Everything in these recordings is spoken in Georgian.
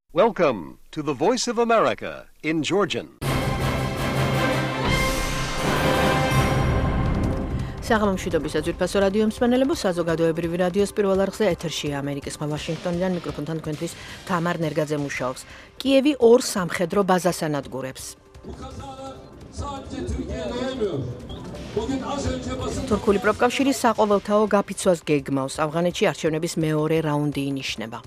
Welcome to the Voice of America in Georgian. საღამომშვიდობის აძვირფასო რადიო მსმენელებო, საზოგადოებრივი რადიოს პირველ არხზე ეთერშია ამერიკის ხმა ვაშინგტონიდან მიკროფონთან თქვენთვის თამარ ნერგაძე მუშაობს. კიევი ორ სამხედრო ბაზას ანადგურებს. თურქული პროფკავშირი საყოველთაო გაფიცვას გეგმავს. ავღანეთში არჩევნების მეორე რაუნდი ინიშნება.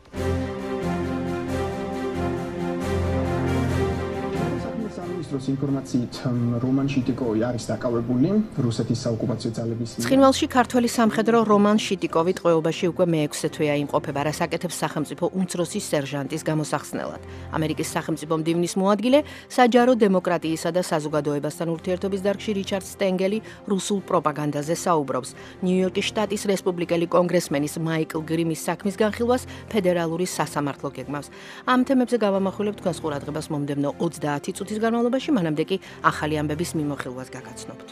ინფორმაციით რომან შიტიკოვი არის დაკავებული რუსეთის საოკუპაციო ძალების მიერ. ცხინვალში ქართველი სამხედრო რომან შიტიკოვი ტყვეობაში უკვე მე-6 თვეა იმყოფება, რაც აკეთებს სახელმწიფო უმცროსი სერჟანტის გამოსახსნელად. ამერიკის სახელმწიფო მდივნის მოადგილე, საჯარო დემოკრატიისა და საზოგადოებასთან ურთიერთობის დარგში რიჩარდ სტენგელი რუსულ პროპაგანდაზე საუბრობს. ნიუ-იორკის შტატის რესპუბლიკელი კონგრესმენის მაიკლ გრიმის საქმის განხილვას ფედერალური სასამართლო გეგმავს. ამ თემებზე გავამახვილებთ თქვენს ყურადღებას მომდევნო 30 წუთის განმავლობაში. მანამდე კი ახალი ამბების მიმოხილვას გაგაცნობთ.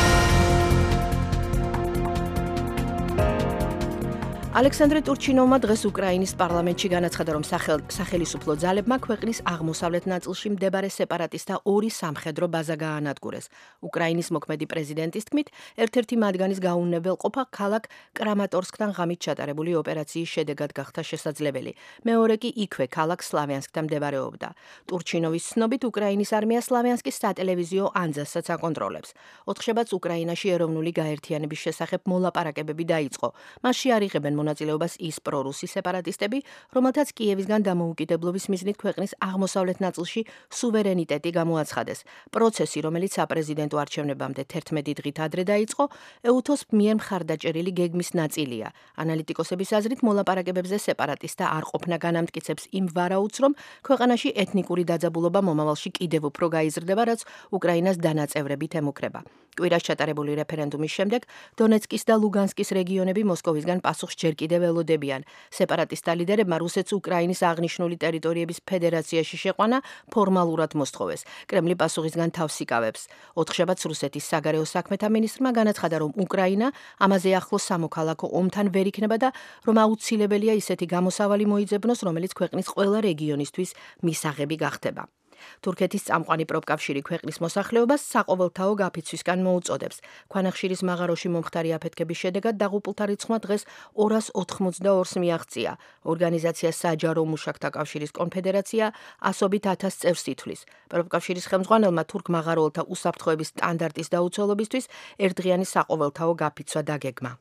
ალექსანდრე ტურჩინოვმა დღეს უკრაინის პარლამენტში განაცხადა, რომ სახელისუფლო ძალებმა ქვეყნის აღმოსავლეთ ნაწილში მდებარე სეპარატისტთა ორი სამხედრო ბაზა გაანადგურეს. უკრაინის მოქმედი პრეზიდენტის თქმით, ერთ-ერთი მათგანის გაუნებელყოფა ქალაქ კრამატორსკთან ღამით ჩატარებული ოპერაციის შედეგად გახდა შესაძლებელი. მეორე კი იქვე ქალაქ სლავიანსკთან მდებარეობდა. ტურჩინოვის ცნობით, უკრაინის არმია სლავიანსკის სატელევიზიო ანძასაც აკონტროლებს. 4 შაბათს უკრაინაში ეროვნული გაერთიანების შესახებ მოლაპარაკებები დაიწყო. მასში არიღებენ მონაწილეობას ის პრორუსი სეპარატისტები, რომელთაც კიევისგან დამოუკიდებლობის მიზნით ქვეყნის აღმოსავლეთ ნაწილში სუვერენიტეტი გამოაცხადეს. პროცესი, რომელიც საპრეზიდენტო არჩევნებამდე 11 დღით ადრე დაიწყო, ეუთოს მიერ მხარდაჭერილი გეგმის ნაწილია. ანალიტიკოსების აზრით, მოლაპარაკებებზე სეპარატისტთა არ ყოფნა განამტკიცებს იმ ვარაუდს, რომ ქვეყანაში ეთნიკური დაძაბულობა მომავალში კიდევ უფრო გაიზრდება, რაც უკრაინას დანაწევრებით ემუქრება. კვირას ჩატარებული რეფერენდუმის შემდეგ დონეცკის და ლუგანსკის რეგიონები მოსკოვისგან პასუხს ჯერ კიდევ ველოდებიან. სეპარატისტთა ლიდერებმა რუსეთს უკრაინის აღნიშნული ტერიტორიების ფედერაციაში შეყვანა ფორმალურად მოსთხოვეს. კრემლი პასუხისგან თავს იკავებს. 4 შაბათს რუსეთის საგარეო საქმეთა მინისტრმა განაცხადა, რომ უკრაინა ამაზე ახლოს სამოქალაქო ომთან ვერ იქნება და რომ აუცილებელია ისეთი გამოსავალი მოიძებნოს, რომელიც ქვეყნის ყველა რეგიონისთვის მისაღები გახდება. თურქეთის წამყვანი პროფკავშირი ქვეყნის მოსახლეობას საყოველთაო გაფიცვისგან მოუწოდებს. ქვანახშირის მაღაროში მომხდარი აფეთქების შედეგად დაღუპულთა რიცხვმა დღეს 282-ს მიაღწია. ორგანიზაცია საჯარო მუშაკთა კავშირის კონფედერაცია ასობით 1000 წევრს ითვლის. პროფკავშირის ხელმძღვანელმა თურქ მაღაროელთა უსაფრთხოების სტანდარტის დაუცველობისთვის ერთდღიანი საყოველთაო გაფიცვა დაგეგმა.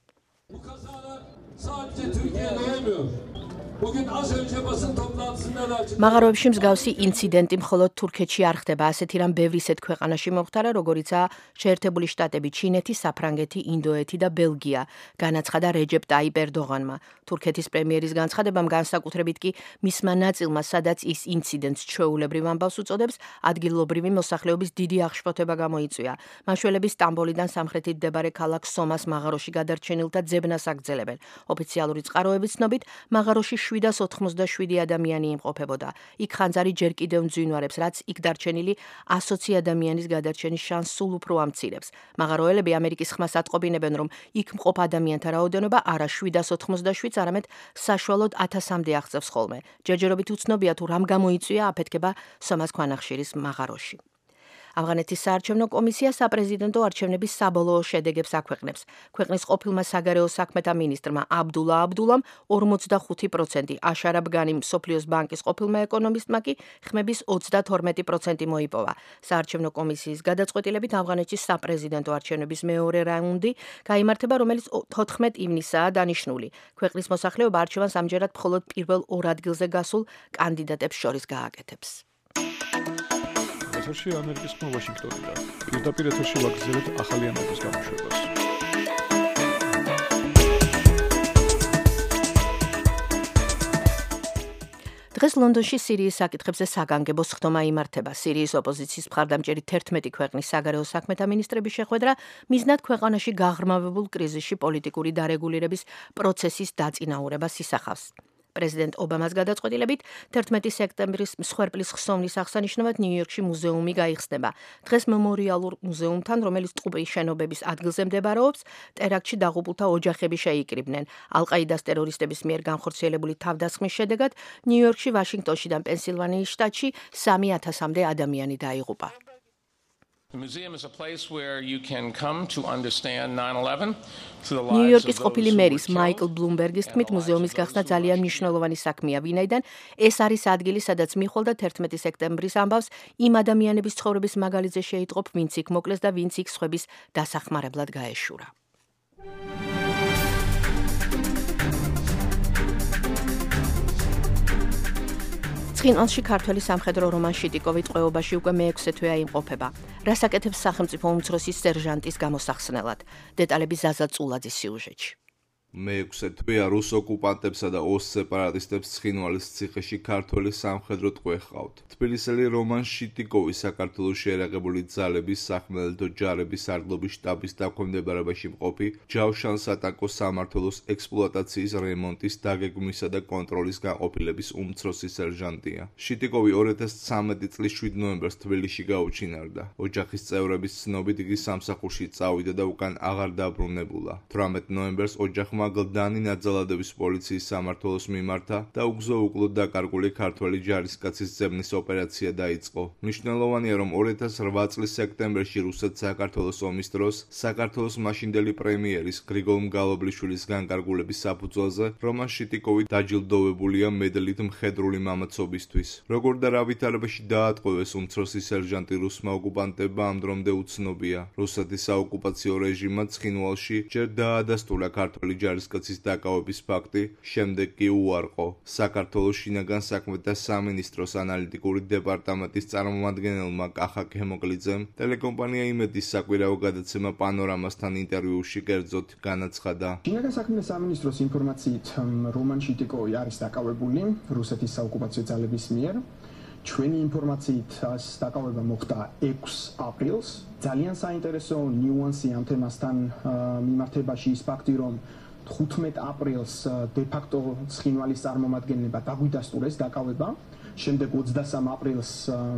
მაღაროებში მსგავსი ინციდენტი მხოლოდ თურქეთში არ ხდება, ასეთი რამ ბევრ ისეთ ქვეყანაში მომხდარა, როგორიცაა შეერთებული შტატები, ჩინეთი, საფრანგეთი, ინდოეთი და ბელგია, განაცხადა რეჯეპ ტაიპ ერდოღანმა. თურქეთის პრემიერის განცხადებამ განსაკუთრებით კი მისმა ნაწილმა, სადაც ის ინციდენტს ჩვეულებრივ ამბავს უწოდებს, ადგილობრივი მოსახლეობის დიდი აღშფოთება გამოიწვია. მაშველები სტამბოლიდან სამხრეთით მდებარე ქალაქ სომას მაღაროში გადარჩენილთა ძებნას აგრძელებენ. ოფიციალური წყაროების ცნობით, მაღაროში 787 ადამიანი იმყოფებოდა. იქ ხანძარი ჯერ კიდევ მძვინვარებს, რაც იქ დარჩენილი 120 ადამიანის გადარჩენის შანსს სულ უფრო ამცირებს. მაღაროელები ამერიკის ხმას ატყობინებენ, რომ იქ მყოფ ადამიანთა რაოდენობა არა 787-ს, არამედ საშუალოდ 1000-მდე აღწევს ხოლმე. ჯერჯერობით უცნობია, თუ რამ გამოიწვია აფეთქება სომას ქვანახშირის მაღაროში. ავღანეთის საარჩევნო კომისია საპრეზიდენტო არჩევნების საბოლოო შედეგებს აქვეყნებს. ქვეყნის ყოფილმა საგარეო საქმეთა მინისტრმა აბდულა აბდულამ 45%, აშარაბ განიმ მსოფლიოს ბანკის ყოფილმა ეკონომისტმა კი ხმების 32% მოიპოვა. საარჩევნო კომისიის გადაწყვეტილებით ავღანეთში საპრეზიდენტო არჩევნების მეორე რაუნდი გაიმართება, რომელიც 14 ივნისაა დანიშნული. ქვეყნის მოსახლეობა არჩევანს ამჯერად მხოლოდ პირველ ორ ადგილზე გასულ კანდიდატებს შორის გააკეთებს. ეთერში ამერიკის ხმა ვაშინგტონიდან. პირდაპირ ეთერში ვაგრძელებთ ახალი ამბების გამოშვებას. დღეს ლონდონში სირიის საკითხებზე საგანგებო სხდომა იმართება. სირიის ოპოზიციის მხარდამჭერი 11 ქვეყნის საგარეო საქმეთა მინისტრების შეხვედრა მიზნად ქვეყანაში გაღრმავებულ კრიზისში პოლიტიკური დარეგულირების პროცესის დაწინაურებას ისახავს. პრეზიდენტ ობამას გადაწყვეტილებით 11 სექტემბრის მსხვერპლის ხსოვნის აღსანიშნავად ნიუ-იორკში მუზეუმი გაიხსნება. დღეს მემორიალურ მუზეუმთან, რომელიც ტყუპის შენობების ადგილზე მდებარეობს, ტერაქტში დაღუპულთა ოჯახები შეიკრიბნენ. ალ-ყაიდას ტერორისტების მიერ განხორციელებული თავდასხმის შედეგად ნიუ-იორკში, ვაშინგტონში და პენსილვანიის შტატში 3,000-მდე ადამიანი დაიღუპა. ნიუ-იორკის ყოფილი მერის მაიკლ ბლუმბერგის თქმით, მუზეუმის გახსნა ძალიან მნიშვნელოვანი საქმეა, ვინაიდან ეს არის ადგილი, სადაც მიხვალ და 11 სექტემბრის ამბავს იმ ადამიანების ცხოვრების მაგალითზე შეიტყობ, ვინც იქ მოკლეს და ვინც იქ სხვების დასახმარებლად გაეშურა. ცხინვალში ქართველი სამხედრო რომან შიტიკოვი ტყვეობაში უკვე მე-6 თვეა იმყოფება. რას აკეთებს სახელმწიფო უმცროსი სერჟანტის გამოსახსნელად? დეტალები ზაზა წულაძის სიუჟეტში. მე-6 თვეა რუს ოკუპანტებსა და ოს სეპარატისტებს ცხინვალის ციხეში ქართველი სამხედრო ტყვე ჰყავთ. თბილისელი რომან შიტიკოვი საქართველოს შეერაღებული ძალების სახმელეთო ჯარების სარდლობის შტაბის დაქვემდებარებაში მყოფი ჯავშან სატანკოს სამმართველოს ექსპლუატაციის რემონტის დაგეგმვისა და კონტროლის განყოფილების უმცროსი სერჟანტია. შიტიკოვი 2013 წლის 7 ნოემბერს თბილისში გაუჩინარდა. ოჯახის წევრების ცნობით იგი სამსახურში წავიდა და უკან აღარ დაბრუნებულა. 18 ნოემბერს ოჯახმა გლდანი ნაძალადების პოლიციის სამმართველოს მიმართა და უგზო-უკლოდ დაკარგული ქართველი ჯარისკაცის ძებნის ოპერაცია დაიწყო. მნიშვნელოვანია, რომ 2008 წლის სექტემბერში რუსეთ-საქართველოს ომის დროს საქართველოს მაშინდელი პრემიერის გრიგოლ მგალობლიშვილის განკარგულების საფუძველზე რომან შიტიკოვი დაჯილდოვებულია მედლით მხედრული მამაცობისთვის. როგორ და რა ვითარებაში დაატყვევეს უმცროსი სერჟანტი რუსმა ოკუპანტებმა ამ დრომდე უცნობია. რუსეთის საოკუპაციო რეჟიმმა ცხინვალში ჯერ დაადასტურა ქართველი ჯარისკაცის დაკავების ფაქტი, შემდეგ კი უარყო. საქართველოს შინაგან საქმეთა სამინისტროს ანალიტიკური დეპარტამენტის წარმომადგენელმა კახა ქემოკლიძემ ტელეკომპანია იმედის საკვირაო გადაცემა პანორამასთან ინტერვიუში კერძოდ განაცხადა. შინაგან საქმეთა სამინისტროს ინფორმაციით რომან შიტიკოვი არის დაკავებული რუსეთის საოკუპაციო ძალების მიერ. ჩვენი ინფორმაციით ეს დაკავება მოხდა 6 აპრილს. ძალიან საინტერესო ნიუანსი ამ თემასთან მიმართებაში ის ფაქტი, რომ 15 აპრილს დე-ფაქტო ცხინვალის წარმომადგენლებმა დაგვიდასტურეს დაკავება. შემდეგ 23 აპრილს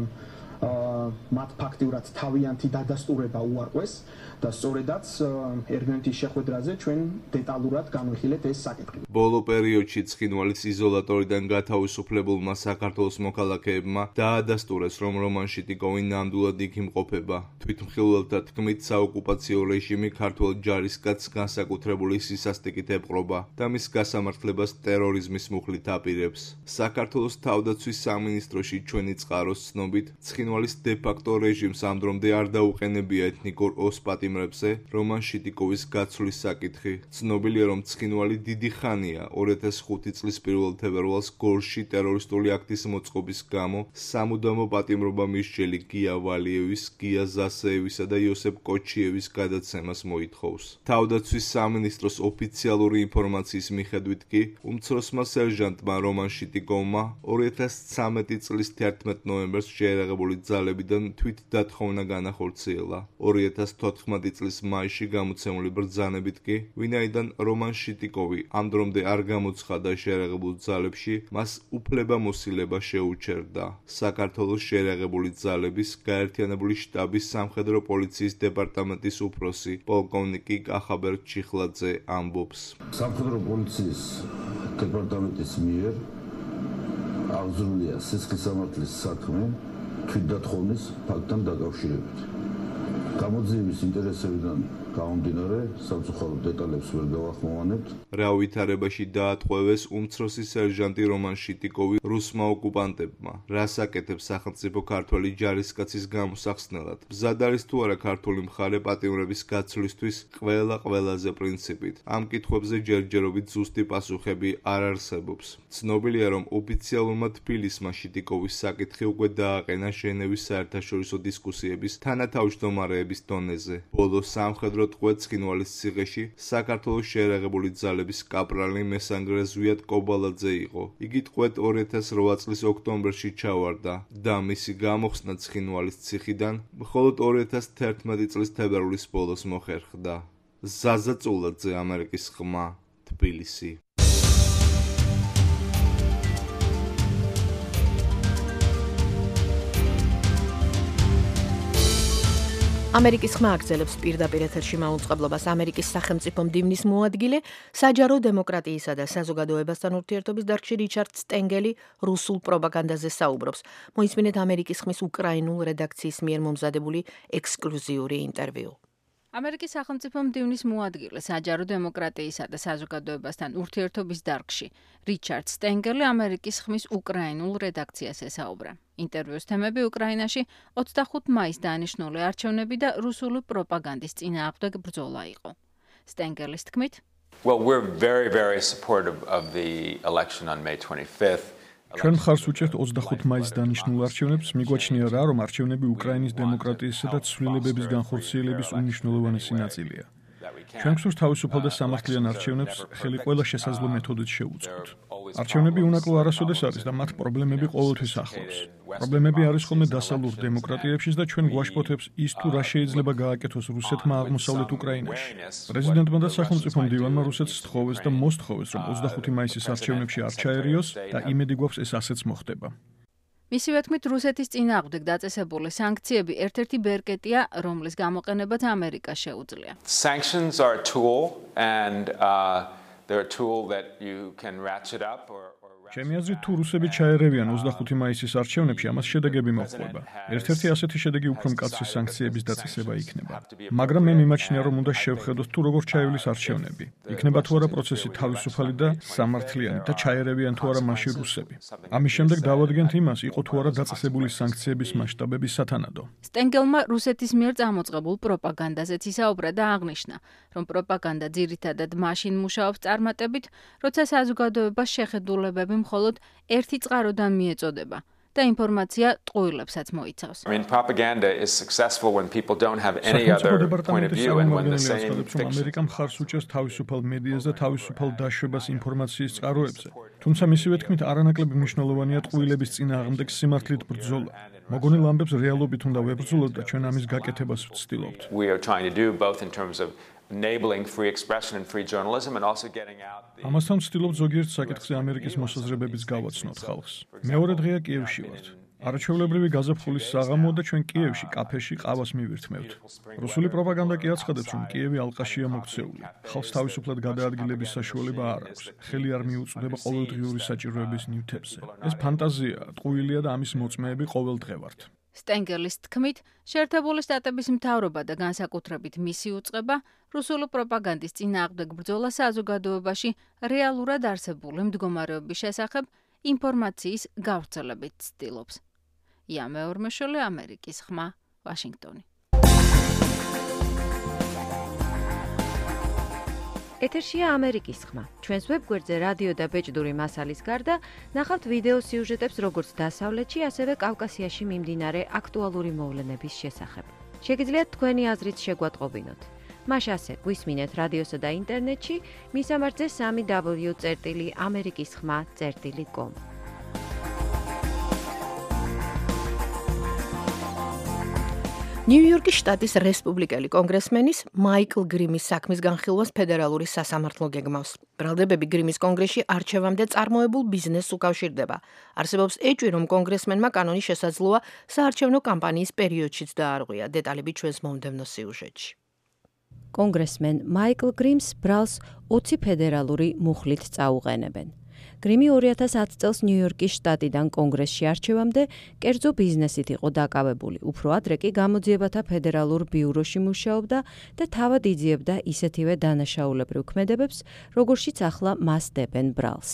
მათ ფაქტიურად თავიანთი დადასტურება უარყვეს და სწორედაც ერგენთის შეხვედრაზე ჩვენ დეტალურად განვიხილეთ ეს საკითხი. ბოლო პერიოდში ცხინვალის იზოლატორიდან გათავისუფლებულმა საქართველოს მოქალაქეებმა დაადასტურეს, რომ რომან შიტიკოვი ნამდვილად იქ იმყოფება. თვითმხილველთა თქმით, საოკუპაციო რეჟიმი ქართველ ჯარისკაცს განსაკუთრებული სისასტიკით ეპყრობა და მის გასამართლებას ტერორიზმის მუხლით აპირებს. საქართველოს თავდაცვის სამინისტროში ჩვენი წყაროს ცნობით, ცხინვალის დე-ფაქტო რეჟიმს ამ დრომდე არ დაუყენებია ეთნიკურ ოს პატიმრებზე რომან შიტიკოვის გაცვლის საკითხი. ცნობილია, რომ ცხინვალი დიდი ხანია 2005 წლის 1 თებერვალს გორში ტერორისტული აქტის მოწყობის გამო სამუდამო პატიმრობა მისჯელი გია ვალიევის, გია ზასეევისა და იოსებ კოჩიევის გადაცემას მოითხოვს. თავდაცვის სამინისტროს ოფიციალური ინფორმაციის მიხედვით კი უმცროსმა სერჟანტმა რომან შიტიკოვმა 2013 წლის 11 ნოემბერს შეერაღებული ძალებიდან თვითდათხოვნა განახორციელა. 2014 წლის მაისში გამოცემული ბრძანებით კი, ვინაიდან რომან შიტიკოვი ამ დრომდე არ გამოცხადა შეერაღებულ ძალებში, მას უფლებამოსილება შეუჩერდა. საქართველოს შეერაღებული ძალების გაერთიანებული შტაბის სამხედრო პოლიციის დეპარტამენტის უფროსი პოლკოვნიკი კახაბერ ჩიხლაძე ამბობს. სამხედრო პოლიციის დეპარტამენტის მიერ აღძრულია სისხლისამართლის საქმე თვითდათხოვნის ფაქტთან დაკავშირებით. გამოძიების ინტერესებიდან გამომდინარე, სამწუხარო დეტალებს ვერ გავახმოვანებთ. რა ვითარებაში დაატყვევეს უმცროსი სერჟანტი რომან შიტიკოვი რუსმა ოკუპანტებმა? რას აკეთებს სახელმწიფო ქართველი ჯარისკაცის გამოსახსნელად? მზად არის თუ არა ქართული მხარე პატიმრების გაცვლისთვის ყველაზე პრინციპით? ამ კითხვებზე ჯერჯერობით ზუსტი პასუხები არ არსებობს. ცნობილია, რომ ოფიციალურმა თბილისმა შიტიკოვის საკითხი უკვე დააყენა ჟენევის საერთაშორისო დისკუსიების თანათავმჯდომარეების დონეზე. ბოლო სამხედრო ტყვე ცხინვალის ციხეში საქართველოს შეერაღებული ძალების კაპრალი მესანგრე ზვიად კობალაძე იყო. იგი ტყვედ 2008 წლის ოქტომბერში ჩავარდა და მისი გამოხსნა ცხინვალის ციხიდან მხოლოდ 2011 წლის თებერვლის ბოლოს მოხერხდა. ზაზა წულაძე, ამერიკის ხმა, თბილისი. ამერიკის ხმა აგრძელებს პირდაპირ ეთერში მაუწყებლობას ამერიკის სახელმწიფო მდივნის მოადგილე საჯარო დემოკრატიისა და საზოგადოებასთან ურთიერთობის დარგში რიჩარდ სტენგელი რუსულ პროპაგანდაზე საუბრობს. მოისმინეთ ამერიკის ხმის უკრაინულ რედაქციის მიერ მომზადებული ექსკლუზიური ინტერვიუ. ამერიკის სახელმწიფო მდივნის მოადგილე საჯარო დემოკრატიისა და საზოგადოებასთან ურთიერთობის დარგში რიჩარდ სტენგელი ამერიკის ხმის უკრაინულ რედაქციას ესაუბრა. ინტერვიუს თემები უკრაინაში 25 მაისს დანიშნული არჩევნები და რუსული პროპაგანდის წინააღმდეგ ბრძოლა იყო. სტენგელის თქმით, Well, we're very supportive of the election on May 25th. ჩვენ მხარს უჭერთ 25 მაისს დანიშნულ არჩევნებს, მიგვაჩნია რა, რომ არჩევნები უკრაინის დემოკრატიისა და ცვლილებების განხორციელების უმნიშვნელოვანესი ნაწილია. ჩვენ გვსურს თავისუფალ და სამართლიან არჩევნებს ხელი ყველა შესაძლო მეთოდით შევუწყოთ. არჩევნები უნაკლო არასოდეს არის და მათ პრობლემები ყოველთვის ახლავს. პრობლემები არის ხოლმე დასავლურ დემოკრატიებშიც და ჩვენ გვაშფოთებს ის თუ რა შეიძლება გააკეთოს რუსეთმა აღმოსავლეთ უკრაინაში. პრეზიდენტმა და სახელმწიფო მდივანმა რუსეთს სთხოვეს და მოსთხოვეს, რომ 25 მაისის არჩევნებში არ ჩაერიოს და იმედი გვაქვს ეს ასეც მოხდება. მისივე თქმით, რუსეთის წინააღმდეგ დაწესებული სანქციები ერთ-ერთი ბერკეტია, რომლის გამოყენებაც ამერიკას შეუძლია. Sanctions are a tool and they're a tool that you can ratchet up or ჩემი აზრით, თუ რუსები ჩაერევიან 25 მაისის არჩევნებში, ამას შედეგები მოჰყვება. ერთ-ერთი ასეთი შედეგი უფრო მკაცრი სანქციების დაწესება იქნება. მაგრამ მე მიმაჩნია, რომ უნდა შევხედოთ, თუ როგორ ჩაივლის არჩევნები. იქნება თუ არა პროცესი თავისუფალი და სამართლიანი და ჩაერევიან თუ არა მასში რუსები. ამის შემდეგ დავადგენთ იმას, იყო თუ არა დაწესებული სანქციების მასშტაბები სათანადო. სტენგელმა რუსეთის მიერ წამოწყებულ პროპაგანდაზეც ისაუბრა და აღნიშნა, რომ პროპაგანდა ძირითადად მაშინ მუშაობს წარმატებით, როცა საზოგადოებას შეხედულებები მხოლოდ ერთი წყაროდან მიეწოდება და ინფორმაცია ტყუილებსაც მოიცავს. I mean, propaganda is successful when people don't have any other point of view and when the same ამერიკა მხარს უჭერს თავისუფალ მედიას და თავისუფალ დაშვებას ინფორმაციის წყაროებზე. თუმცა მისივე თქმით, არანაკლები მნიშვნელოვანია ტყუილების წინააღმდეგ სიმართლით ბრძოლა. მოგონილ ამბებს რეალობით უნდა ვებრძოლოთ და ჩვენ ამის გაკეთებას ვცდილობთ. We are trying to do both in terms of enabling free expression and free journalism and also getting out the ამასთან ვცდილობთ ზოგიერთ საკითხზე ამერიკის მოსაზრებებიც გავაცნოთ ხალხს. მეორე დღეა კიევში ვართ. არაჩვეულებრივი გაზაფხულის საღამოა და ჩვენ კიევში კაფეში ყავას მივირთმევთ. რუსული პროპაგანდა კი აცხადებს, რომ კიევი ალყაშია მოქცეული. ხალხს თავისუფლად გადაადგილების საშუალება არ აქვს. ხელი არ მიუწვდება ყოველდღიური საჭიროების ნივთებზე. ეს ფანტაზიაა, ტყუილია და ამის მოწმეები ყოველდღე ვართ. სტენგელის თქმით, შეერთებული შტატების მთავრობა და განსაკუთრებით მისი უწყება რუსული პროპაგანდის წინააღმდეგ ბრძოლა საზოგადოებაში რეალურად არსებული მდგომარეობის შესახებ ინფორმაციის გავრცელებით ცდილობს. ია მეორმეშველი, ამერიკის ხმა, ვაშინგტონი. ეთერშია ამერიკის ხმა. ჩვენს ვებგვერდზე რადიო და ბეჭდური მასალის გარდა ნახავთ ვიდეო სიუჟეტებს როგორც დასავლეთში, ასევე კავკასიაში მიმდინარე აქტუალური მოვლენების შესახებ. შეგიძლიათ თქვენი აზრით შეგვატყობინოთ. მას ასე გვისმინეთ რადიოსა და ინტერნეტში, მისამართზე www.amerikiskhma.com. ნიუ-იორკის შტატის რესპუბლიკელი კონგრესმენის მაიკლ გრიმის საქმის განხილვას ფედერალური სასამართლო გეგმავს. ბრალდებები გრიმის კონგრესში არჩევამდე წარმოებულ ბიზნესს უკავშირდება. არსებობს ეჭვი, რომ კონგრესმენმა კანონის შესაძლოა საარჩევნო კამპანიის პერიოდშიც დაარღვია. დეტალები ჩვენს მომდევნო სიუჟეტში. კონგრესმენ მაიკლ გრიმს ბრალს 20 ფედერალური მუხლით წაუყენებენ. გრიმი 2010 წელს ნიუ-იორკის შტატიდან კონგრესში არჩევამდე კერძო ბიზნესით იყო დაკავებული. უფრო ადრე კი გამოძიებათა ფედერალურ ბიუროში მუშაობდა და თავად იძიებდა ისეთივე დანაშაულებრივ ქმედებებს, როგორშიც ახლა მას დებენ ბრალს.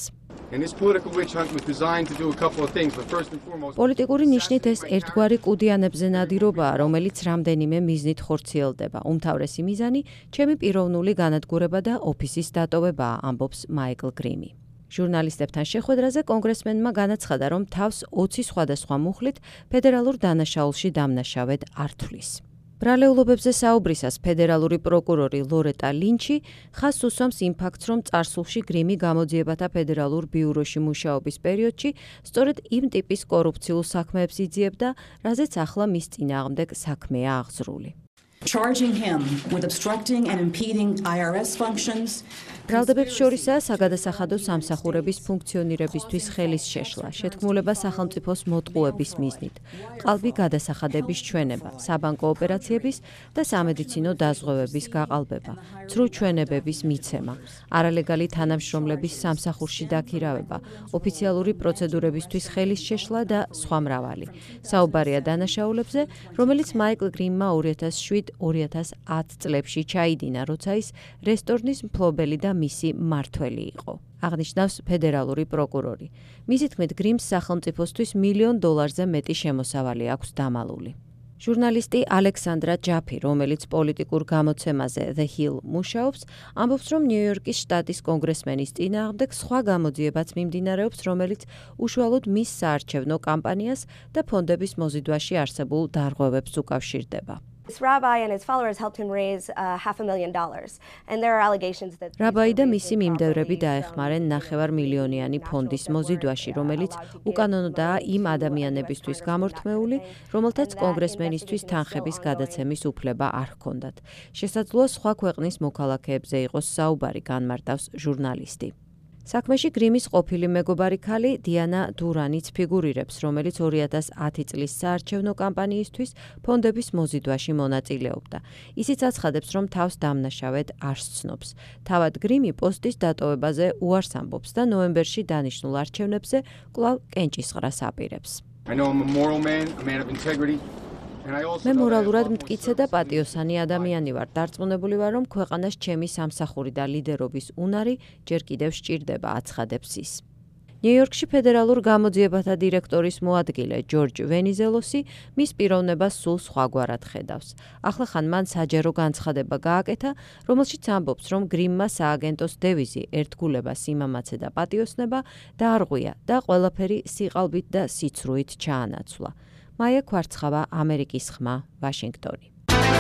პოლიტიკური ნიშნით ეს ერთგვარი კუდიანებზე ნადირობაა, რომელიც რამდენიმე მიზნით ხორციელდება. უმთავრესი მიზანი ჩემი პიროვნული განადგურება და ოფისის დატოვებაა, ამბობს მაიკლ გრიმი. ჟურნალისტებთან შეხვედრაზე კონგრესმენმა განაცხადა, რომ თავს 20 სხვადასხვა მუხლით ფედერალურ დანაშაულში დამნაშავედ არ თვლის. ბრალეულობებზე საუბრისას ფედერალური პროკურორი ლორეტა ლინჩი ხაზს უსვამს იმ ფაქტს, რომ წარსულში გრიმი გამოძიებათა ფედერალურ ბიუროში მუშაობის პერიოდში სწორედ იმ ტიპის კორუფციულ საქმეებს იძიებდა, რაზეც ახლა მის წინააღმდეგ საქმეა აღძრული. Charging him with obstructing and impeding IRS functions, ბრალდებებს შორისაა საგადასახადო სამსახურების ფუნქციონირებისთვის ხელის შეშლა, შეთქმულება სახელმწიფოს მოტყუების მიზნით, ყალბი გადასახადების ჩვენება, საბანკო ოპერაციების და სამედიცინო დაზღვევების გაყალბება, ცრუ ჩვენებების მიცემა, არალეგალი თანამშრომლების სამსახურში დაქირავება, ოფიციალური პროცედურებისთვის ხელის შეშლა და სხვა მრავალი. საუბარია დანაშაულებზე, რომელიც მაიკლ გრიმმა 2007-2010 წლებში ჩაიდინა, როცა ის რესტორნის მფლობელი და მისი მმართველი იყო. აღნიშნავს ფედერალური პროკურორი. მისი თქმით, გრიმს სახელმწიფოსთვის $1 მილიონ მეტი შემოსავალი აქვს დამალული. ჟურნალისტი ალექსანდრა ჯაფი, რომელიც პოლიტიკურ გამოცემაზე The Hill მუშაობს, ამბობს, რომ ნიუ-იორკის შტატის კონგრესმენის წინააღმდეგ სხვა გამოძიებაც მიმდინარეობს, რომელიც უშუალოდ მის საარჩევნო კამპანიას და ფონდების მოზიდვაში არსებულ დარღვევებს უკავშირდება. This rabbi and his followers helped him raise $500,000 and there are allegations that რაბაი და მისი მიმდევრები დაეხმარენ $500,000-იანი ფონდის მოზიდვაში, რომელიც უკანონოდაა იმ ადამიანებისთვის გამორთმეული, რომელთაც კონგრესმენისთვის თანხების გადაცემის უფლება არ ჰქონდათ. შესაძლოა სხვა ქვეყნის მოქალაქეებზე იყოს საუბარი, განმარტავს ჟურნალისტი. საქმეში გრიმის ყოფილი მეგობარი ქალი დიანა დურანიც ფიგურირებს, რომელიც 2010 წლის საარჩევნო კამპანიისთვის ფონდების მოზიდვაში მონაწილეობდა. ისიც აცხადებს, რომ თავს დამნაშავედ არ სცნობს. თავად გრიმი პოსტის დატოვებაზე უარს ამბობს და ნოემბერში დანიშნულ არჩევნებზე კვლავ კენჭისყრას აპირებს. მე მორალურად მტკიცე და პატიოსანი ადამიანი ვარ. დარწმუნებული ვარ, რომ ქვეყანას ჩემი სამსახური და ლიდერობის უნარი ჯერ კიდევ სჭირდება, აცხადებს ის. ნიუ-იორკში ფედერალურ გამოძიებათა დირექტორის მოადგილე ჯორჯ ვენიზელოსი მის პიროვნებას სულ სხვაგვარად ხედავს. ახლახან მან საჯარო განცხადება გააკეთა, რომელშიც ამბობს, რომ გრიმმა სააგენტოს დევიზი ერთგულება, სიმამაცე და პატიოსნება დაარღვია და ყველაფერი სიყალბით და სიცრუით ჩაანაცვლა. მაია ქვარცხავა, ამერიკის ხმა, ვაშინგტონი.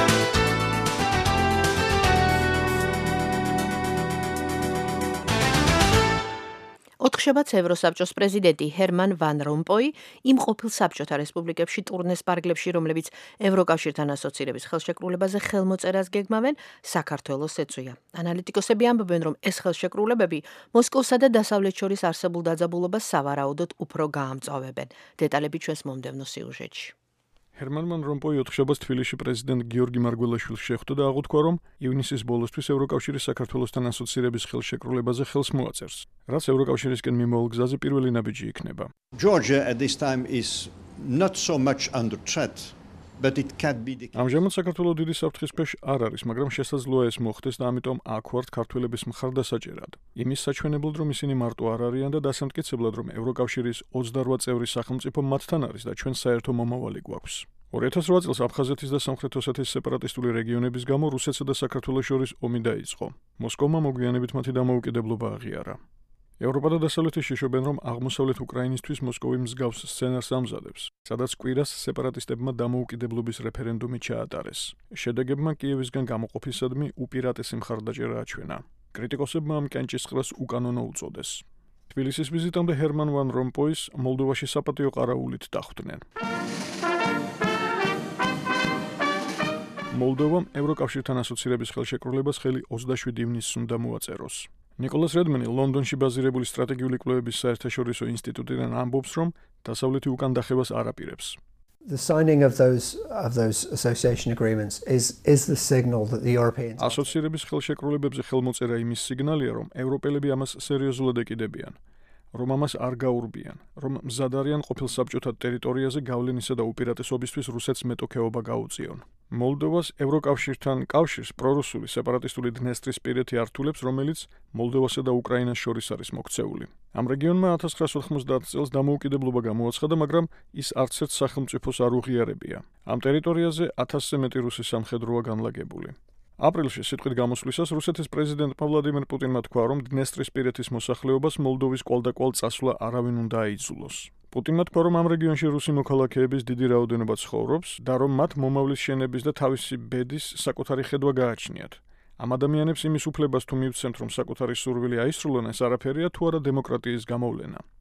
ოთხშაბათს ევროსაბჭოს პრეზიდენტი ჰერმან ვან რომპოი იმ ყოფილ საბჭოთა რესპუბლიკებში ტურნეს პარკლებში, რომლებიც ევროკავშირთან ასოცირების ხელშეკრულებაზე ხელმოწერას გეგმავენ, საქართველოს ეწვია. ანალიტიკოსები ამბობენ, რომ ეს ხელშეკრულებები მოსკოვსა და დასავლეთ შორის არსებულ დაძაბულობას სავარაუდოდ უფრო გაამწვავებენ. დეტალები ჩვენს მომდევნო სიუჟეტში. ჰერმან ვან რომპოი ოთხშაბათს თბილისში პრეზიდენტ გიორგი მარგველაშვილს შეხვდა და აღუთქვა, რომ ივნისის ბოლოსთვის ევროკავშირის საქართველოსთან ასოცირების ხელშეკრულებაზე ხელს მოაწერს, რაც ევროკავშირისკენ მიმოვალ გზაზე პირველი ნაბიჯი იქნება. Georgia at this time is not so much under threat, but it can be the ამჟამად საქართველოს დიდი საფრთხის ქვეშ არ არის, მაგრამ შესაძლოა ეს მოხდეს და ამიტომ აქ ვართ ქართველების მხარდასაჭერად. იმის საჩვენებლად, რომ ისინი მარტო არ არიან და დასამტკიცებლად, რომ ევროკავშირის 28 წევრი სახელმწიფო მათთან არის და ჩვენ საერთო მომავალი გვაქვს. 2008 წელს აფხაზეთის და სამხრეთ ოსეთის სეპარატისტული რეგიონების გამო რუსეთსა და საქართველოს შორის ომი დაიწყო. მოსკოვმა მოგვიანებით მათი დამოუკიდებლობა აღიარა. ევროპა და დასავლეთი შეშობენ, რომ აღმოსავლეთ უკრაინისთვის მოსკოვი მსგავს სცენარს ამზადებს, სადაც კვირას სეპარატისტებმა დამოუკიდებლობის რეფერენდუმი ჩაატარეს. შედეგებმა კიევისგან გამოყოფისადმი უპირატესი მხარდაჭერა აჩვენა. კრიტიკოსებმა ამ კენჭისყრას უკანონო უწოდეს. თბილისის ვიზიტამდე ჰერმან ვან რომპოის მოლდოვაში საპატიო ყარაულით დახვდნენ. მოლდოვამ ევროკავშირთან ასოცირების ხელშეკრულებას ხელი 27 ივნისს უნდა მოაწეროს. ნიკოლას რედმენი ლონდონში ბაზირებული სტრატეგიული კვლევების საერთაშორისო ინსტიტუტიდან ამბობს, რომ დასავლეთი უკან დახევას არ აპირებს. The signing of those association agreements is the signal that the Europeans ასოცირების ხელშეკრულებებზე ხელმოწერა იმის სიგნალია, რომ ევროპელები ამას სერიოზულად ეკიდებიან. რომ ამას არ გაურბიან, რომ მზად არიან ყოფილ საბჭოთა ტერიტორიაზე გავლენისა და უპირატესობისთვის რუსეთს მეტოქეობა გაუწიონ. მოლდოვას ევროკავშირთან კავშირს პრორუსული სეპარატისტული დნესტრისპირეთი ართულებს, რომელიც მოლდოვასა და უკრაინას შორის არის მოქცეული. ამ რეგიონმა 1990 წელს დამოუკიდებლობა გამოაცხადა, მაგრამ ის არც ერთ სახელმწიფოს არ უღიარებია. ამ ტერიტორიაზე 1000-ზე მეტი რუსი სამხედროა განლაგებული. აპრილში სიტყვით გამოსვლისას რუსეთის პრეზიდენტმა ვლადიმერ პუტინმა თქვა, რომ დნესტრისპირეთის მოსახლეობას მოლდოვის კვალდაკვალ წასვლა არავინ უნდა აიძულოს. პუტინმა თქვა, რომ ამ რეგიონში რუსი მოქალაქეების დიდი რაოდენობა ცხოვრობს და რომ მათ მომავლის შენების და თავისი ბედის საკუთარი ხედვა გააჩნიათ. ამ ადამიანებს იმის უფლებას თუ მივცემთ, რომ საკუთარი სურვილი აისრულონ, ეს არაფერია თუ არა დემოკრატიის გამოვლენა.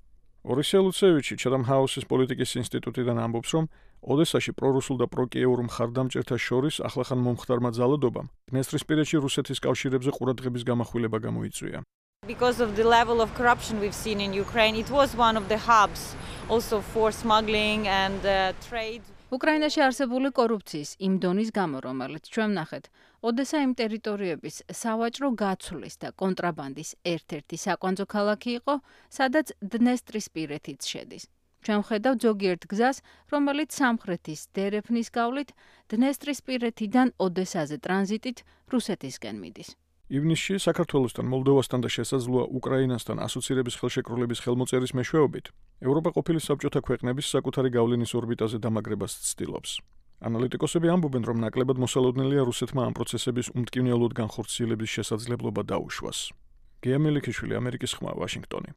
ორისე ლუცევიჩი ჩატამ ჰაუსის პოლიტიკის ინსტიტუტიდან ამბობს, რომ ოდესაში პრორუსულ და პროკიეურ მხარდამჭერთა შორის ახლახან მომხდარმა ძალადობამ დნესტრისპირეთში რუსეთის კავშირებზე ყურადღების გამახვილება გამოიწვია. Because of the level of corruption we've seen in Ukraine, it was one of the hubs also for smuggling and trade. უკრაინაში არსებული კორუფციის იმ დონის გამო, რომელიც ჩვენ ვნახეთ, ოდესა იმ ტერიტორიების სავაჭრო გაცვლის და კონტრაბანდის ერთ-ერთი საკვანძო ქალაქი იყო, სადაც დნესტრისპირეთიც შედის. ჩვენ ვხედავთ ზოგიერთ გზას, რომელიც სამხრეთის დერეფნის გავლით დნესტრისპირეთიდან ოდესაზე ტრანზიტით რუსეთისკენ მიდის. ივნისში საქართველოსთან, მოლდოვასთან და შესაძლოა უკრაინასთან ასოცირების ხელშეკრულების ხელმოწერის მეშვეობით, ევროპა ყოფილი საბჭოთა ქვეყნების საკუთარი გავლენის ორბიტაზე დამაგრებას ცდილობს. ანალიტიკოსები ამბობენ, რომ ნაკლებად მოსალოდნელია რუსეთმა ამ პროცესების უმტკივნეულოდ განხორციელების შესაძლებლობა დაუშვას. გია მელიქიშვილი, ამერიკის ხმა, ვაშინგტონი.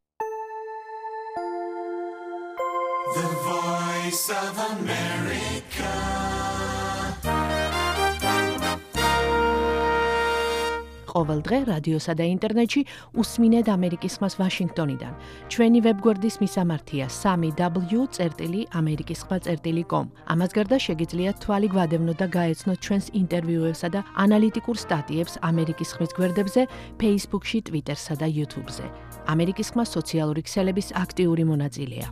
The Voice of America. ყოველ დღე რადიოსა და ინტერნეტში უსმინეთ ამერიკის ხმას ვაშინგტონიდან. ჩვენი ვებგვერდის მისამართია 3w.amerikiskhma.com. ამას გარდა შეგიძლიათ თვალი გვადევნოთ და გაეცნოთ ჩვენს ინტერვიუებსა და ანალიტიკურ სტატიებს ამერიკის ხმის გვერდებზე, Facebook-ში, Twitter-სა და YouTube-ზე. ამერიკის ხმა სოციალური ქსელების აქტიური მონაწილეა.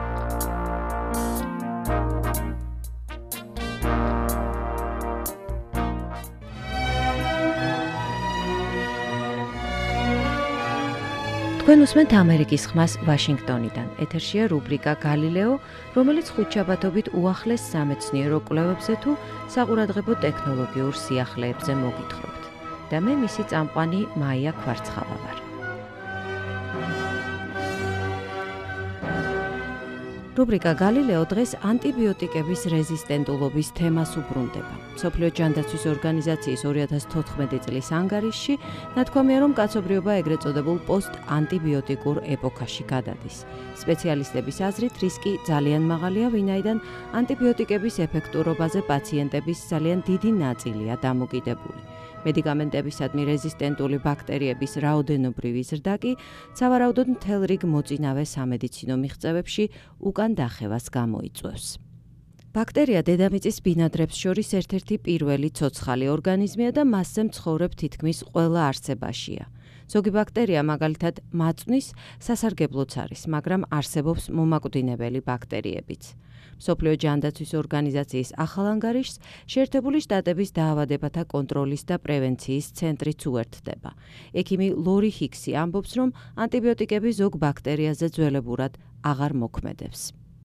თქვენ უსმენთ ამერიკის ხმას ვაშინგტონიდან. ეთერშია რუბრიკა გალილეო, რომელიც ხუთშაბათობით უახლეს სამეცნიერო კვლევებზე თუ საყურადღებო ტექნოლოგიურ სიახლეებზე მოგითხრობთ. და მე მისი წამყვანი მაია ქვარცხავა ვარ. რუბრიკა გალილეო დღეს ანტიბიოტიკების რეზისტენტულობის თემას უბრუნდება. მსოფლიო ჯანდაცვის ორგანიზაციის 2014 წლის ანგარიშში ნათქვამია, რომ კაცობრიობა ეგრეთ წოდებულ პოსტ-ანტიბიოტიკურ ეპოქაში გადადის. სპეციალისტების აზრით, რისკი ძალიან მაღალია, ვინაიდან ანტიბიოტიკების ეფექტურობაზე პაციენტების ძალიან დიდი ნაწილია დამოკიდებული. მედიკამენტებისადმი რეზისტენტული ბაქტერიების რაოდენობრივი ზრდა კი სავარაუდოდ მთელ რიგ მოწინავე სამედიცინო მიღწევებში უკან დახევას გამოიწვევს. ბაქტერია დედამიწის ბინადრებს შორის ერთ-ერთი პირველი ცოცხალი ორგანიზმია და მასზე მცხოვრებ თითქმის ყველა არსებაშია. ზოგი ბაქტერია მაგალითად მაწვნის სასარგებლოც არის, მაგრამ არსებობს მომაკვდინებელი ბაქტერიებიც. მსოფლიო ჯანდაცვის ორგანიზაციის ახალ ანგარიშს შეერთებული შტატების დაავადებათა კონტროლის და პრევენციის ცენტრიც უერთდება. ექიმი ლორი ჰიქსი ამბობს, რომ ანტიბიოტიკები ზოგ ბაქტერიაზე ძველებურად აღარ მოქმედებს.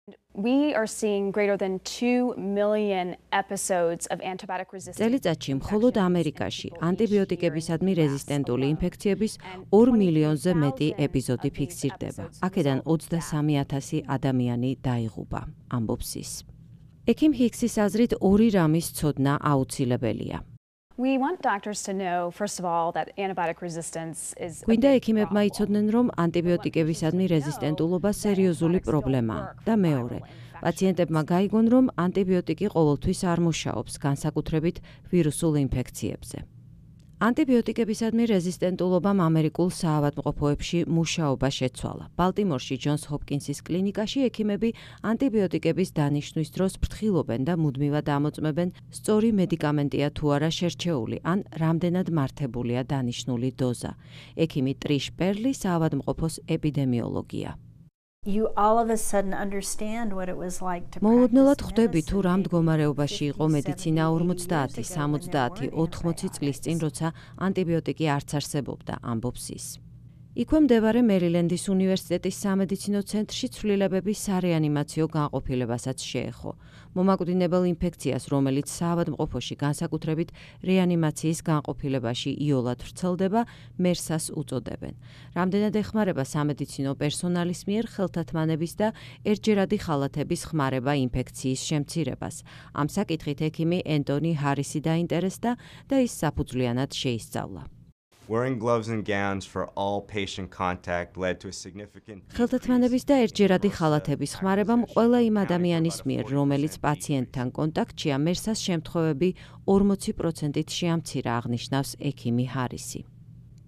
We are seeing greater than 2 million episodes of antibiotic resistance. წელიწადში მხოლოდ ამერიკაში ანტიბიოტიკებისადმი რეზისტენტული ინფექციების 2 მილიონზე მეტი ეპიზოდი ფიქსირდება. აქედან 23,000 ადამიანი დაიღუპა, ამბობს ის. ექიმ ჰიქსის აზრით ორი რამის ცოდნა აუცილებელია. We want doctors to know, first of all, that antibiotic resistance is გვინდა ექიმებმა იცოდნენ, რომ ანტიბიოტიკებისადმი რეზისტენტულობა სერიოზული პრობლემაა და მეორე, პაციენტებმა გაიგონ, რომ ანტიბიოტიკი ყოველთვის არ მუშაობს, განსაკუთრებით ვირუსულ ინფექციებზე. ანტიბიოტიკებისადმი რეზისტენტულობამ ამერიკულ საავადმყოფოებში მუშაობა შეცვალა. ბალტიმორში ჯონს ჰოპკინსის კლინიკაში ექიმები ანტიბიოტიკების დანიშვნის დროს ფრთხილობენ და მუდმივად ამოწმებენ, სწორი მედიკამენტია თუ არა შერჩეული, ან რამდენად მართებულია დანიშნული დოზა. ექიმი ტრიშ პერლი საავადმყოფოს ეპიდემიოლოგია. You all of a sudden understand what it was like to მოულოდნელად ხვდები თუ რა მდგომარეობაში იყო მედიცინა 50, 70, 80 წლის წინ, როცა ანტიბიოტიკი არც არსებობდა, ამბობს ის. იქვე მდებარე მერილენდის უნივერსიტეტის სამედიცინო ცენტრში ცვლილებები სარეანიმაციო განყოფილებასაც შეეხო. მომაკვდინებელ ინფექციას, რომელიც საავადმყოფოში განსაკუთრებით რეანიმაციის განყოფილებაში იოლად ვრცელდება, მერსას უწოდებენ. რამდენად ეხმარება სამედიცინო პერსონალის მიერ ხელთათმანების და ერთჯერადი ხალათების ხმარება ინფექციის შემცირებას. ამ საკითხით ექიმი ენტონი ჰარისი დაინტერესდა და ის საფუძვლიანად შეისწავლა. Wearing gloves and gowns for all patient contact led to a significant ხელთათმანების და ერთჯერადი ხალათების ხმარებამ ყველა იმ ადამიანის მიერ, რომელიც პაციენტთან კონტაქტშია, მერსას შემთხვევები 40%-ით შეამცირა, აღნიშნავს ექიმი ჰარისი.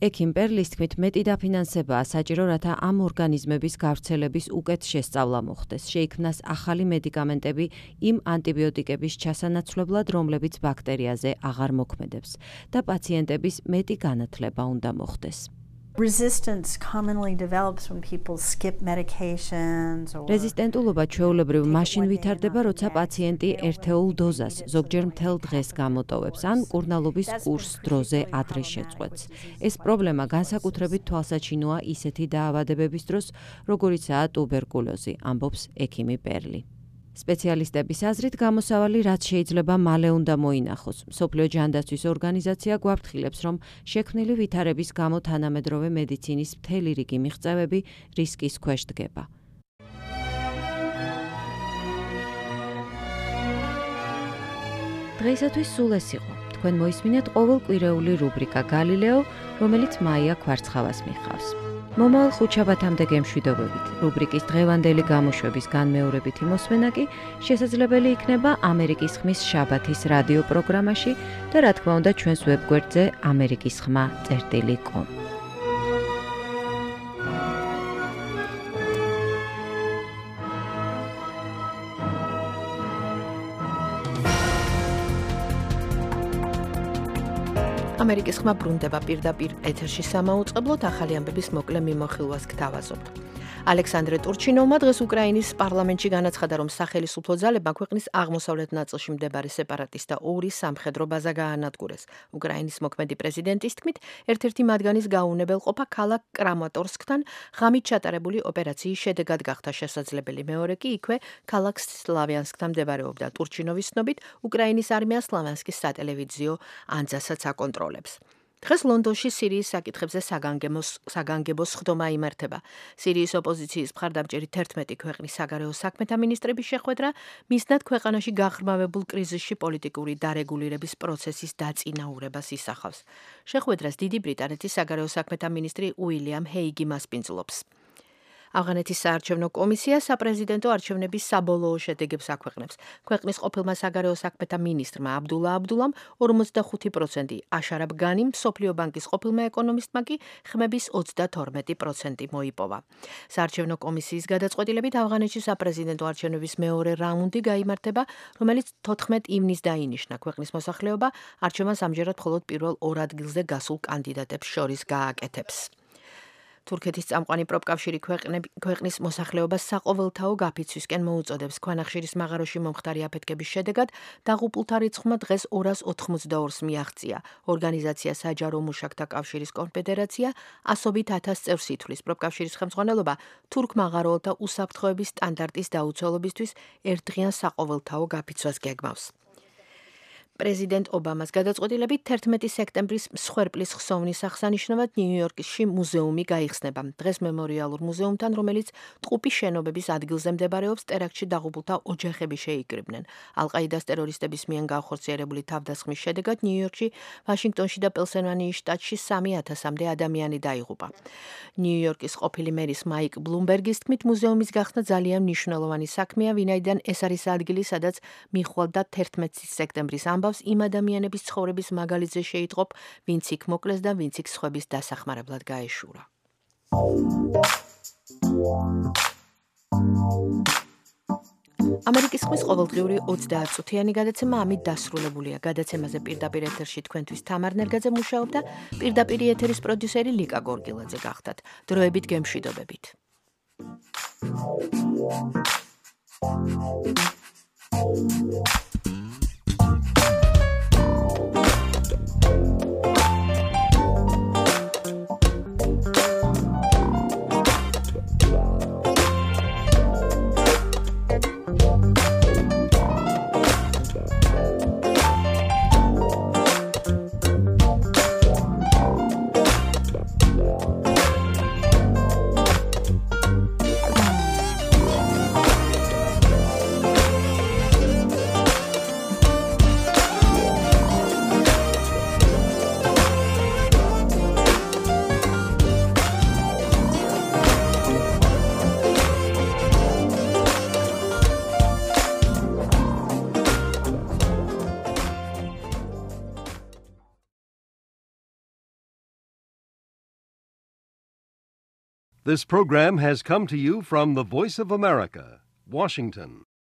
ექიმ პერლის თქმით, მეტი დაფინანსებაა საჭირო, რათა ამ ორგანიზმების გავრცელების უკეთ შესწავლა მოხდეს. შეიქმნას ახალი მედიკამენტები იმ ანტიბიოტიკების ჩასანაცვლებლად, რომლებიც ბაქტერიაზე აღარ მოქმედებს და პაციენტების მეტი განათლება უნდა მოხდეს. Resistance commonly develops when people skip medications or რეზისტენტულობა ჩვეულებრივ მაშინ ვითარდება, როცა პაციენტი ერთეულ დოზას, ზოგჯერ მთელ დღეს გამოტოვებს ან მკურნალობის კურსს დროზე ადრე შეწყვეტს. ეს პრობლემა განსაკუთრებით თვალსაჩინოა ისეთი დაავადებების დროს, როგორიცაა ტუბერკულოზი, ამბობს ექიმი პერლი. სპეციალისტების აზრით, გამოსავალი რაც შეიძლება მალე უნდა მოინახოს. მსოფლიო ჯანდაცვის ორგანიზაცია გვაფრთხილებს, რომ შექმნილი ვითარების გამო თანამედროვე მედიცინის მთელი რიგი მიღწევები რისკის ქვეშ დგება. დღეისათვის სულ ეს იყო. თქვენ მოისმინეთ ყოველკვირეული რუბრიკა გალილეო, რომელიც მაია ქვარცხავას მიხავს. მომავალ ხუთშაბათამდე გემშვიდობებით. რუბრიკის დღევანდელი გამოშვების განმეორებითი მოსმენა კი შესაძლებელი იქნება ამერიკის ხმის შაბათის რადიო პროგრამაში და რა თქმა უნდა ჩვენს ვებგვერდზე amerikisxma.com. ამერიკის ხმა ბრუნდება პირდაპირ ეთერში სამაუწყებლოდ ახალი ამბების მოკლე მიმოხილვას გთავაზობთ. ალექსანდრე ტურჩინოვმა დღეს უკრაინის პარლამენტში განაცხადა, რომ სახელმწიფო ძალებმა ქვეყნის აღმოსავლეთ ნაწილში მდებარე სეპარატისტთა ორი სამხედრო ბაზა გაანადგურეს. უკრაინის მოქმედი პრეზიდენტის თქმით, ერთ-ერთი მათგანის გაუნებელყოფა ქალაქ კრამატორსკთან ღამით ჩატარებული ოპერაციის შედეგად გახდა შესაძლებელი. მეორე კი იქვე ქალაქ სლავიანსკთან მდებარეობდა. ტურჩინოვის ცნობით, უკრაინის არმია სლავიანსკის სატელევიზიო ანძასაც აკონტროლებს. დღეს ლონდონში სირიის საკითხებზე საგანგებო სხდომა იმართება. სირიის ოპოზიციის მხარდამჭერი 11 ქვეყნის საგარეო საქმეთა მინისტრების შეხვედრა მისდათ ქვეყანაში გაღრმავებულ კრიზისში პოლიტიკური დარეგულირების პროცესის დაწინაურებას ისახავს. შეხვედრას დიდი ბრიტანეთის საგარეო საქმეთა მინისტრი უილიამ ჰეიგი მასპინძლობს. ავღანეთის საარჩევნო კომისია საპრეზიდენტო არჩევნების საბოლოო შედეგებს აქვეყნებს. ქვეყნის ყოფილმა საგარეო საქმეთა მინისტრმა აბდულა აბდულამ 45%, აშარაბ განიმ, მსოფლიო ბანკის ყოფილმა ეკონომისტმა კი ხმების 32% მოიპოვა. საარჩევნო კომისიის გადაწყვეტილებით ავღანეთში საპრეზიდენტო არჩევნების მეორე რაუნდი გაიმართება, რომელიც 14 ივნისს დაინიშნა. ქვეყნის მოსახლეობა არჩევანს ამჯერად მხოლოდ პირველ ორ ადგილზე გასულ კანდიდატებს შორის გააკეთებს. თურქეთის წამყვანი პროფკავშირი ქვეყნის მოსახლეობას საყოველთაო გაფიცვისკენ მოუწოდებს. ქვანახშირის მაღაროში მომხდარი აფეთქების შედეგად დაღუპულთა რიცხვმა დღეს 282-ს მიაღწია. ორგანიზაცია საჯარო მუშაკთა კავშირის კონფედერაცია ასობით 1000 წევრს ითვლის. პროფკავშირის ხელმძღვანელობა თურქ მაღაროელთა უსაფრთხოების სტანდარტის დაუცველობისთვის ერთდღიან საყოველთაო გაფიცვას გეგმავს. პრეზიდენტ ობამას გადაწყვეტილებით 11 სექტემბრის მსხვერპლის ხსოვნის აღსანიშნავად ნიუ-იორკში მუზეუმი გაიხსნება. დღეს მემორიალურ მუზეუმთან, რომელიც ტყუპის შენობების ადგილზე მდებარეობს, ტერაქტში დაღუპულთა ოჯახები შეიკრიბნენ. ალ-ყაიდას ტერორისტების მიერ განხორციელებული თავდასხმის შედეგად ნიუ-იორკში, ვაშინგტონში და პენსილვანიის შტატში 3000-მდე ადამიანი დაიღუპა. ნიუ-იორკის ყოფილი მერის მაიკ ბლუმბერგის თქმით, მუზეუმის გახსნა ძალიან მნიშვნელოვანი საქმეა, ვინაიდან ეს არის ადგილი, სადაც მიხვალდა 11 სექტემბრის ამბავს იმ ადამიანების ცხოვრების მაგალითზე შეიტყობ, ვინც იქ მოკლეს და ვინც იქ სხვების დასახმარებლად გაეშურა. ამერიკის ხმის ყოველდღიური 20 წუთიანი გადაცემა ამით დასრულებულია. გადაცემაზე პირდაპირ ეთერში თქვენთვის თამარ ნერგაძე მუშაობდა, პირდაპირ ეთერის პროდიუსერი ლიკა გორგილაძე გახდათ. დროებით გემშვიდობებით. This program has come to you from the Voice of America, Washington.